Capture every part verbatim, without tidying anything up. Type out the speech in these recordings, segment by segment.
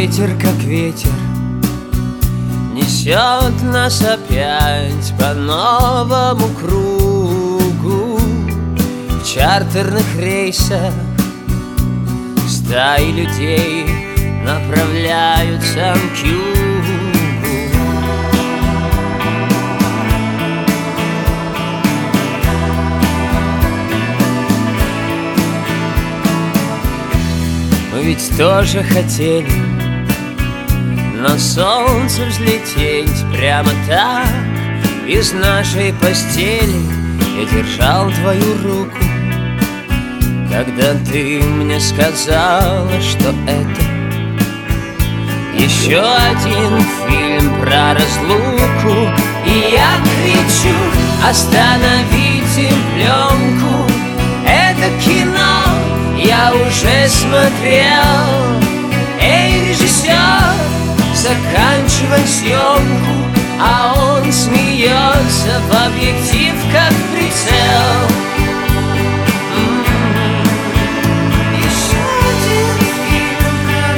ветер, как ветер, несет нас опять по новому кругу. В чартерных рейсах стаи людей направляются к югу. Мы ведь тоже хотели на солнце взлететь прямо так из нашей постели. Я держал твою руку, когда ты мне сказала, что это еще один фильм про разлуку. И я кричу: остановите пленку, это кино я уже смотрел. Эй, режиссер, заканчивай съемку. А он смеется в объектив, как прицел. М-м-м. Еще один фильм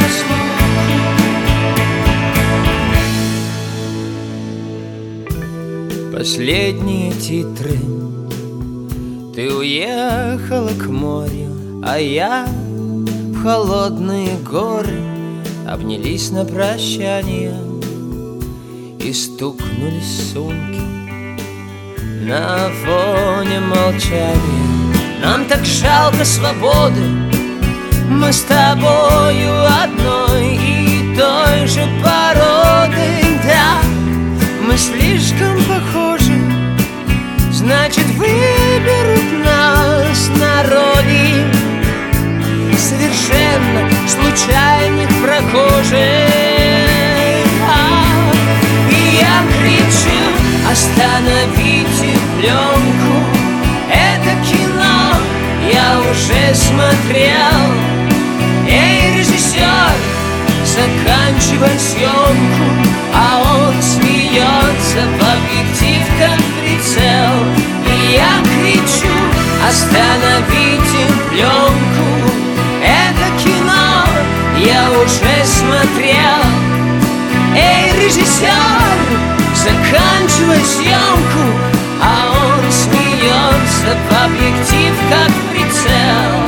про разлуку. Последние титры. Ты уехала к морю, а я в холодные горы. Обнялись на прощание и стукнулись сумки на фоне молчания. Нам так жалко свободы, мы с тобою одной и той же породы. Да, мы слишком похожи, значит, выберут нас на роли совершенно случайных прохожих. И я кричу: остановите пленку, это кино я уже смотрел. Эй, режиссер, заканчивай съемку. А он смеется в объектив, как прицел. И я кричу: остановите пленку, это кино я уже смотрел. Эй, режиссер, заканчивай съемку. А он смеется в объектив, как прицел.